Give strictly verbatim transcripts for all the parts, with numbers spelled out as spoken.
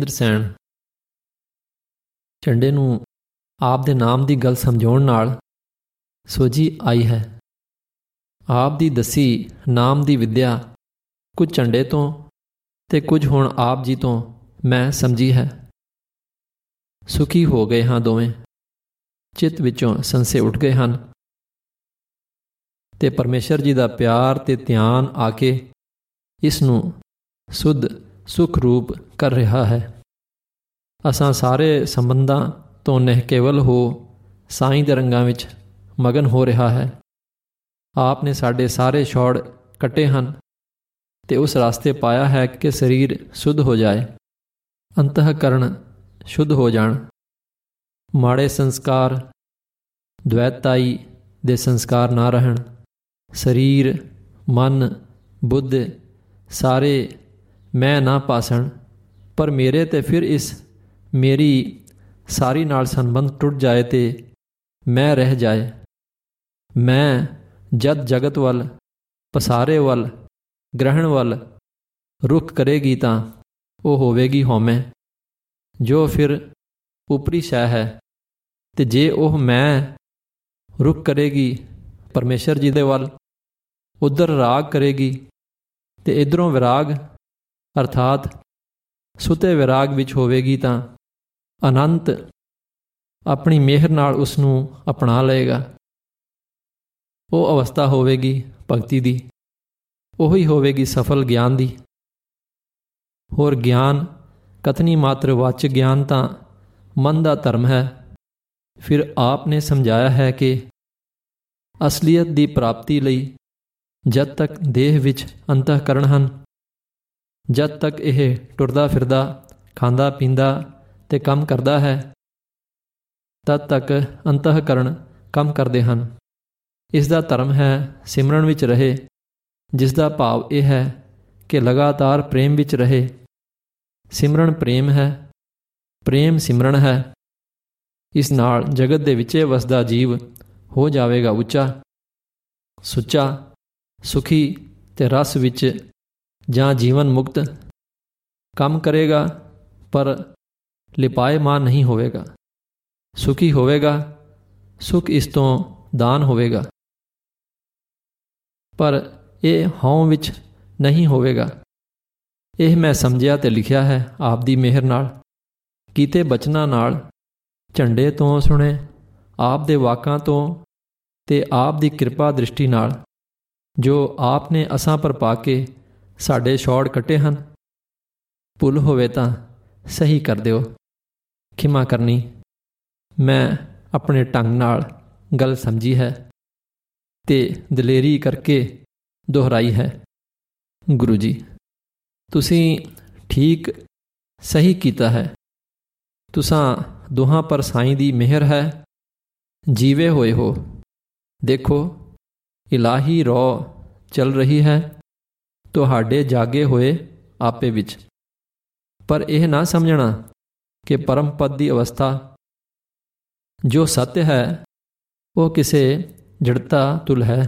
ਇੰਦਰਸੈਨ ਝੰਡੇ ਨੂੰ ਆਪ ਦੇ ਨਾਮ ਦੀ ਗੱਲ ਸਮਝਾਉਣ ਨਾਲ ਸੋਝੀ ਆਈ ਹੈ। ਆਪ ਦੀ ਦੱਸੀ ਨਾਮ ਦੀ ਵਿੱਦਿਆ ਕੁਝ ਝੰਡੇ ਤੋਂ ਤੇ ਕੁਝ ਹੁਣ ਆਪ ਜੀ ਤੋਂ ਮੈਂ ਸਮਝੀ ਹੈ। ਸੁਖੀ ਹੋ ਗਏ ਹਾਂ ਦੋਵੇਂ, ਚਿੱਤ ਵਿੱਚੋਂ ਸੰਸੇ ਉੱਠ ਗਏ ਹਨ ਤੇ ਪਰਮੇਸ਼ਰ ਜੀ ਦਾ ਪਿਆਰ ਤੇ ਧਿਆਨ ਆ ਕੇ ਇਸ ਨੂੰ ਸੁੱਧ ਸੁਖ ਰੂਪ ਕਰ ਰਿਹਾ ਹੈ। ਅਸਾਂ ਸਾਰੇ ਸੰਬੰਧਾਂ ਤੋਂ ਨਿਹਕੇਵਲ ਹੋ ਸਾਈਂ ਦੇ ਰੰਗਾਂ ਵਿੱਚ ਮਗਨ ਹੋ ਰਿਹਾ ਹੈ। ਆਪ ਨੇ ਸਾਡੇ ਸਾਰੇ ਛੋੜ ਕੱਟੇ ਹਨ ਤੇ ਉਸ ਰਸਤੇ ਪਾਇਆ ਹੈ ਕਿ ਸਰੀਰ ਸ਼ੁੱਧ ਹੋ ਜਾਏ, ਅੰਤଃਕਰਣ ਸ਼ੁੱਧ ਹੋ ਜਾਣ, ਮਾੜੇ ਸੰਸਕਾਰ ਦਵੈਤਾਈ ਦੇ ਸੰਸਕਾਰ ਨਾ ਰਹਿਣ, ਸਰੀਰ ਮਨ ਬੁੱਧ ਸਾਰੇ ਮੈਂ ਨਾ ਪਾਸਣ, ਪਰ ਮੇਰੇ ਤੇ ਫਿਰ ਇਸ ਮੇਰੀ ਸਾਰੀ ਨਾਲ ਸੰਬੰਧ ਟੁੱਟ ਜਾਏ ਤੇ ਮੈਂ ਰਹਿ ਜਾਏ। ਮੈਂ ਜਦ ਜਗਤ ਵੱਲ ਪਸਾਰੇ ਵੱਲ ਗ੍ਰਹਿਣ ਵੱਲ ਰੁਖ ਕਰੇਗੀ ਤਾਂ ਉਹ ਹੋਵੇਗੀ ਹਉਮੈ, ਜੋ ਫਿਰ ਉਪਰੀ ਸ਼ੈ ਹੈ। ਤੇ ਜੇ ਉਹ ਮੈਂ ਰੁਖ ਕਰੇਗੀ ਪਰਮੇਸ਼ਰ ਜੀ ਦੇ ਵੱਲ, ਉੱਧਰ ਰਾਗ ਕਰੇਗੀ ਤੇ ਇੱਧਰੋਂ ਵਿਰਾਗ ਅਰਥਾਤ ਸੁਤੇ ਵਿਰਾਗ ਵਿੱਚ ਹੋਵੇਗੀ ਤਾਂ ਅਨੰਤ ਆਪਣੀ ਮਿਹਰ ਨਾਲ ਉਸ ਨੂੰ ਅਪਣਾ ਲਏਗਾ। ਉਹ ਅਵਸਥਾ ਹੋਵੇਗੀ ਭਗਤੀ ਦੀ, ਉਹੀ ਹੋਵੇਗੀ ਸਫਲ ਗਿਆਨ ਦੀ। ਹੋਰ ਗਿਆਨ ਕਥਨੀ ਮਾਤਰ ਵਾਚਕ ਗਿਆਨ ਤਾਂ ਮਨ ਦਾ ਧਰਮ ਹੈ। ਫਿਰ ਆਪ ਨੇ ਸਮਝਾਇਆ ਹੈ ਕਿ ਅਸਲੀਅਤ ਦੀ ਪ੍ਰਾਪਤੀ ਲਈ ਜਦ ਤੱਕ ਦੇਹ ਵਿੱਚ ਅੰਤঃਕਰਣ ਹਨ, ਜਦ ਤੱਕ ਇਹ ਟੁਰਦਾ ਫਿਰਦਾ ਖਾਂਦਾ ਪੀਂਦਾ ਤੇ ਕੰਮ ਕਰਦਾ ਹੈ, ਤਦ ਤੱਕ ਅੰਤঃਕਰਣ ਕੰਮ ਕਰਦੇ ਹਨ। ਇਸ ਦਾ ਧਰਮ ਹੈ ਸਿਮਰਨ ਵਿੱਚ ਰਹੇ, ਜਿਸ ਦਾ ਭਾਵ ਇਹ ਹੈ ਕਿ ਲਗਾਤਾਰ ਪ੍ਰੇਮ ਵਿੱਚ ਰਹੇ। ਸਿਮਰਨ ਪ੍ਰੇਮ ਹੈ, ਪ੍ਰੇਮ ਸਿਮਰਨ ਹੈ। ਇਸ ਨਾਲ ਜਗਤ ਦੇ ਵਿੱਚੇ ਵਸਦਾ ਜੀਵ ਹੋ ਜਾਵੇਗਾ ਉੱਚਾ, ਸੁੱਚਾ, ਸੁਖੀ ਤੇ ਰਸ ਵਿੱਚ ਜਾਂ ਜੀਵਨ ਮੁਕਤ। ਕੰਮ ਕਰੇਗਾ ਪਰ ਲਿਪਾਏਮਾਨ ਨਹੀਂ ਹੋਵੇਗਾ, ਸੁਖੀ ਹੋਵੇਗਾ, ਸੁਖ ਇਸ ਤੋਂ ਦਾਨ ਹੋਵੇਗਾ, ਪਰ ਇਹ ਹਉ ਵਿੱਚ ਨਹੀਂ ਹੋਵੇਗਾ। ਇਹ ਮੈਂ ਸਮਝਿਆ ਤੇ ਲਿਖਿਆ ਹੈ ਆਪ ਦੀ ਮਿਹਰ ਨਾਲ, ਕੀਤੇ ਬਚਨਾਂ ਨਾਲ, ਝੰਡੇ ਤੋਂ ਸੁਣੇ ਆਪ ਦੇ ਵਾਕਾਂ ਤੋਂ ਤੇ ਆਪ ਦੀ ਕਿਰਪਾ ਦ੍ਰਿਸ਼ਟੀ ਨਾਲ, ਜੋ ਆਪ ਨੇ ਅਸਾਂ ਪਰ ਪਾ ਕੇ ਸਾਡੇ ਛੋੜ ਕੱਟੇ ਹਨ। ਭੁੱਲ ਹੋਵੇ ਤਾਂ ਸਹੀ ਕਰ ਦਿਓ, ਖਿਮਾ ਕਰਨੀ। ਮੈਂ ਆਪਣੇ ਢੰਗ ਨਾਲ ਗੱਲ ਸਮਝੀ ਹੈ ਤੇ ਦਲੇਰੀ ਕਰਕੇ ਦੁਹਰਾਈ ਹੈ। ਗੁਰੂ ਜੀ, ਤੁਸੀਂ ਠੀਕ ਸਹੀ ਕੀਤਾ ਹੈ। ਤੁਸਾਂ ਦੋਹਾਂ ਪਰ ਸਾਈਂ ਦੀ ਮਿਹਰ ਹੈ, ਜੀਵੇ ਹੋਏ ਹੋ। ਦੇਖੋ ਇਲਾਹੀ ਰੌ ਚੱਲ ਰਹੀ ਹੈ ਤੁਹਾਡੇ ਜਾਗੇ ਹੋਏ ਆਪੇ ਵਿੱਚ। ਪਰ ਇਹ ਨਾ ਸਮਝਣਾ ਕਿ ਪਰਮ ਪਦ ਦੀ ਅਵਸਥਾ ਜੋ ਸੱਤ ਹੈ ਉਹ ਕਿਸੇ ਜੜਤਾ ਤੁਲ ਹੈ।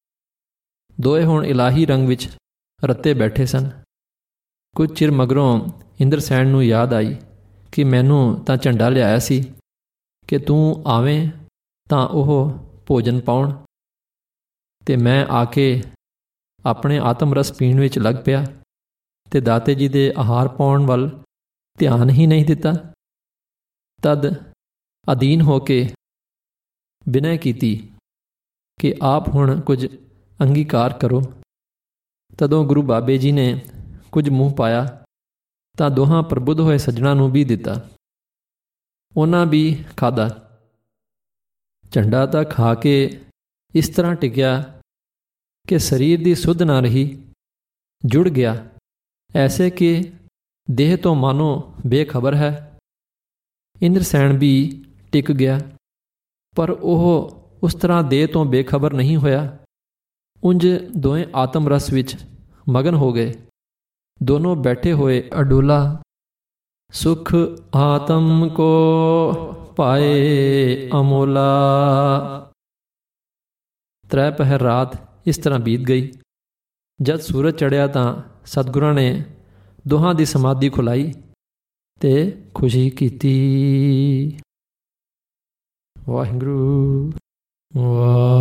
ਦੋਏ ਹੁਣ ਇਲਾਹੀ ਰੰਗ ਵਿੱਚ ਰੱਤੇ ਬੈਠੇ ਸਨ। ਕੁਝ ਚਿਰ ਮਗਰੋਂ ਇੰਦਰਸੈਨ ਨੂੰ ਯਾਦ ਆਈ ਕਿ ਮੈਨੂੰ ਤਾਂ ਝੰਡਾ ਲਿਆਇਆ ਸੀ ਕਿ ਤੂੰ ਆਵੇਂ ਤਾਂ ਉਹ ਭੋਜਨ ਪਾਉਣ, ਤੇ ਮੈਂ ਆ ਕੇ ਆਪਣੇ ਆਤਮ ਰਸ ਪੀਣ ਵਿੱਚ ਲੱਗ ਪਿਆ ਤੇ ਦਾਤੇ ਜੀ ਦੇ ਆਹਾਰ ਪਾਉਣ ਵੱਲ ਧਿਆਨ ਹੀ ਨਹੀਂ ਦਿੱਤਾ। ਤਦ ਅਧੀਨ ਹੋ ਕੇ ਬਿਨੈ ਕੀਤੀ ਕਿ ਆਪ ਹੁਣ ਕੁਝ ਅੰਗੀਕਾਰ ਕਰੋ। ਤਦੋਂ ਗੁਰੂ ਬਾਬੇ ਜੀ ਨੇ ਕੁਝ ਮੂੰਹ ਪਾਇਆ ਤਾਂ ਦੋਹਾਂ ਪ੍ਰਬੁੱਧ ਹੋਏ ਸੱਜਣਾਂ ਨੂੰ ਵੀ ਦਿੱਤਾ। ਉਹਨਾਂ ਵੀ ਖਾਧਾ। ਝੰਡਾ ਤਾਂ ਖਾ ਕੇ ਇਸ ਤਰ੍ਹਾਂ ਟਿਕਿਆ ਕਿ ਸਰੀਰ ਦੀ ਸੁੱਧ ਨਾ ਰਹੀ, ਜੁੜ ਗਿਆ, ਐਸੇ ਕਿ ਦੇਹ ਤੋਂ ਮਾਨੋ ਬੇਖਬਰ ਹੈ। ਇੰਦਰਸੈਨ ਵੀ ਟਿਕ ਗਿਆ, ਪਰ ਉਹ ਉਸ ਤਰ੍ਹਾਂ ਦੇਹ ਤੋਂ ਬੇਖਬਰ ਨਹੀਂ ਹੋਇਆ। ਉਂਝ ਦੋਵੇਂ ਆਤਮ ਰਸ ਵਿੱਚ ਮਗਨ ਹੋ ਗਏ। ਦੋਨੋਂ ਬੈਠੇ ਹੋਏ ਅਡੋਲਾ ਸੁਖ ਆਤਮ ਕੋ ਪਾਏ ਅਮੋਲਾ। ਤ੍ਰੈ ਪਹਿਰ ਰਾਤ ਇਸ ਤਰ੍ਹਾਂ ਬੀਤ ਗਈ। ਜਦ ਸੂਰਜ ਚੜ੍ਹਿਆ ਤਾਂ ਸਤਿਗੁਰਾਂ ਨੇ ਦੋਹਾਂ ਦੀ ਸਮਾਧੀ ਖੁਲਾਈ ਤੇ ਖੁਸ਼ੀ ਕੀਤੀ। ਵਾਹਿਗੁਰੂ ਵਾਹਿਗੁਰੂ।